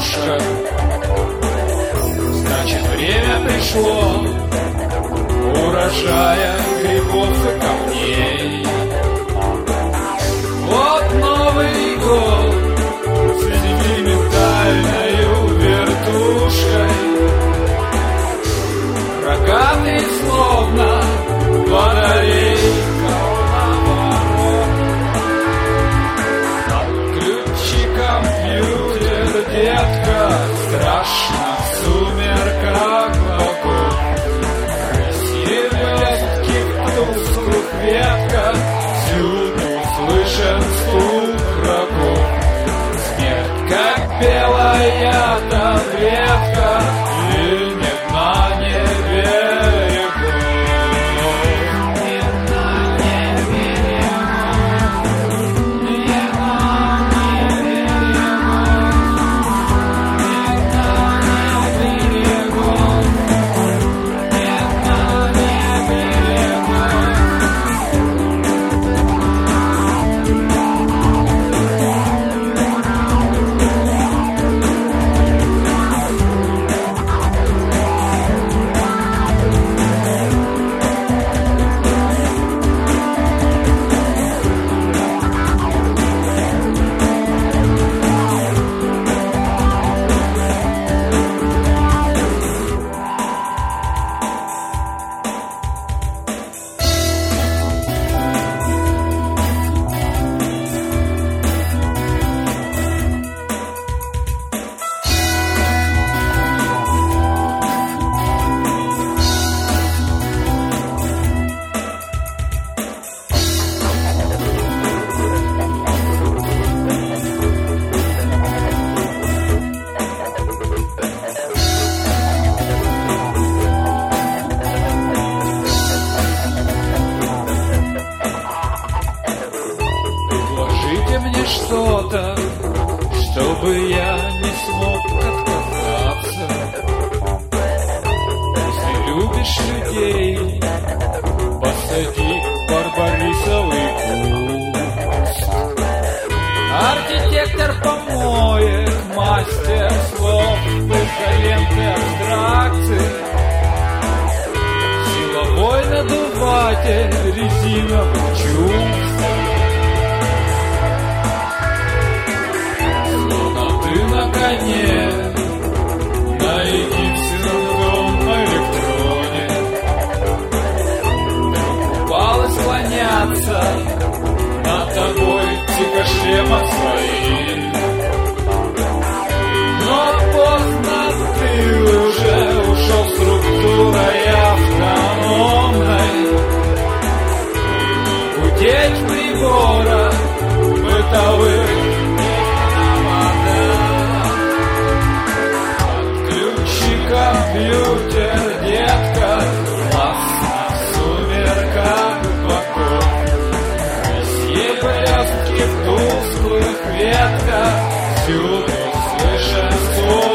верхушка. Значит, время пришло урожая грибов и камней. Вот Новый год с сентиментальною вертушкой, рогатый словно батарейка наоборот. Отключи компьютер, детка, страшно в сумерках вокруг. Красивые в тусклых ветках, всюду слышен стук рогов. Смерть, как белая таблетка, и нет на небе берегов. Нет на небе берегов. Нет на небе берегов. Нет на небе берегов. Предложите мне что-то, чтобы я не смог отказаться. Если любишь людей, посади барбарисовый куст. Архитектор помоек, мастер слов, изоленты абстракций, силовой надуватель резиновых чувств. На коне, на единственном электроне, вдруг упал и склоняться над тобой психошлемом своим. Но поздно, ты уже ушел структурой автономной. Гудеть прибора бытовых. Компьютер, детка, классно в сумерках боков. Красивые блестки в тусклых ветках, всюду слышен звук.